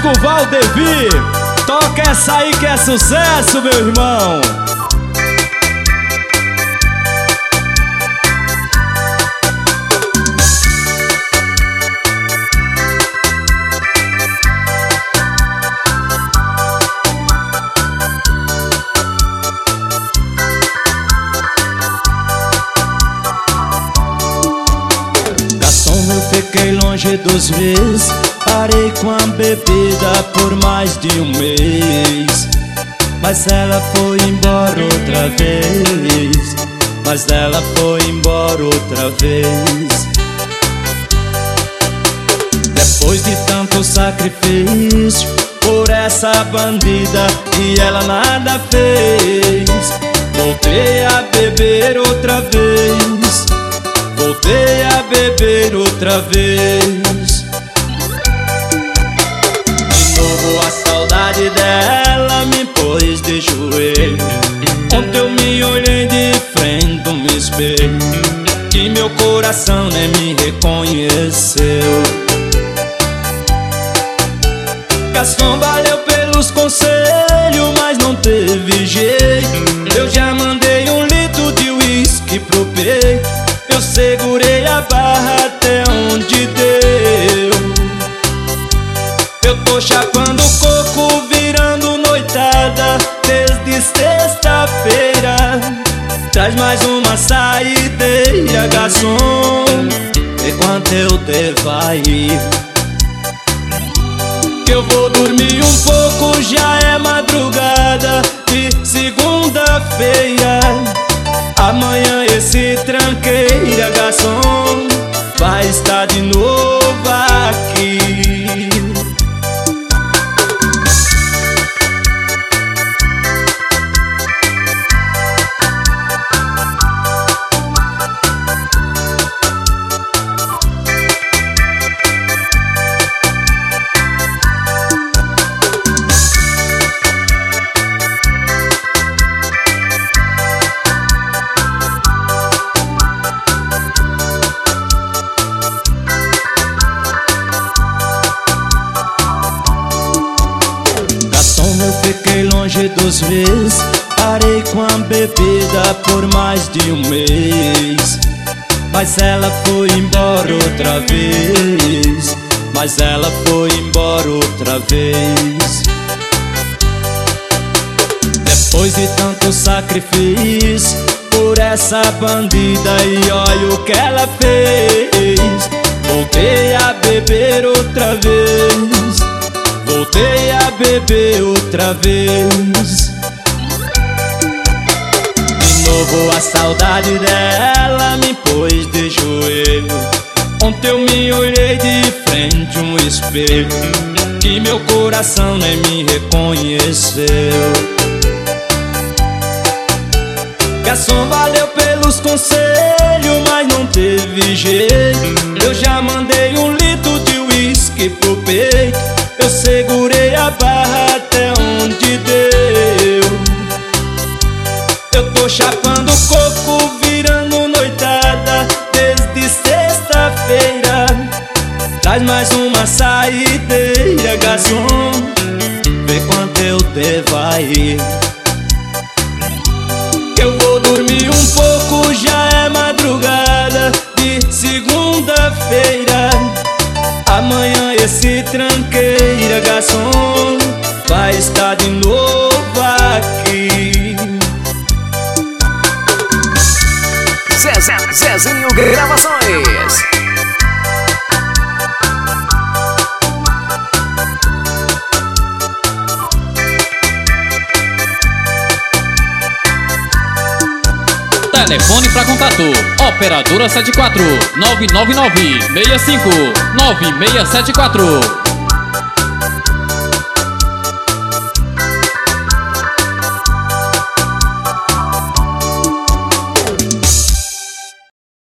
amigo Valdevi. Toca essa aí que é sucesso, meu irmão. Eu fiquei longe dos vezes, parei com a bebida por mais de um mês. Mas ela foi embora outra vez. Mas ela foi embora outra vez. Depois de tanto sacrifício por essa bandida e ela nada fez, voltei a beber outra vez. Voltei a beber outra vez. De novo a saudade dela me pôs de joelho. Ontem eu me olhei de frente no espelho, que meu coração nem me reconheceu. Garçom, valeu pelos conselhos, mas não teve jeito. Eu já mandei 1 litro de uísque pro peito. Eu segurei a barra até onde deu. Eu tô chapando coco, virando noitada desde sexta-feira. Traz mais uma saideira, garçom, vê quanto eu devo ir. Que eu vou dormir um pouco, já é madrugada de segunda-feira. Amanhã esse tranqueira, garçom, vai estar de novo aqui. Eu fiquei longe dos vezes, parei com a bebida por mais de um mês. Mas ela foi embora outra vez. Mas ela foi embora outra vez. Depois de tanto sacrifício por essa bandida e olha o que ela fez, voltei a beber outra vez. Voltei a beber outra vez. De novo a saudade dela me pôs de joelho. Ontem eu me olhei de frente um espelho, que meu coração nem me reconheceu. Garçom, valeu pelos conselhos, mas não teve jeito. Eu já mandei 1 litro de uísque pro peito. Eu segurei a barra até onde deu. Eu tô chapando coco, virando noitada desde sexta-feira. Traz mais uma saideira, garçom, vê quanto eu devo ir. Eu vou dormir um pouco, já é madrugada de segunda-feira. Amanhã esse tranqueira, garçom, vai estar de novo aqui. Zezinho Gravações. Telefone para contato: Operadora 74 999 65 9674.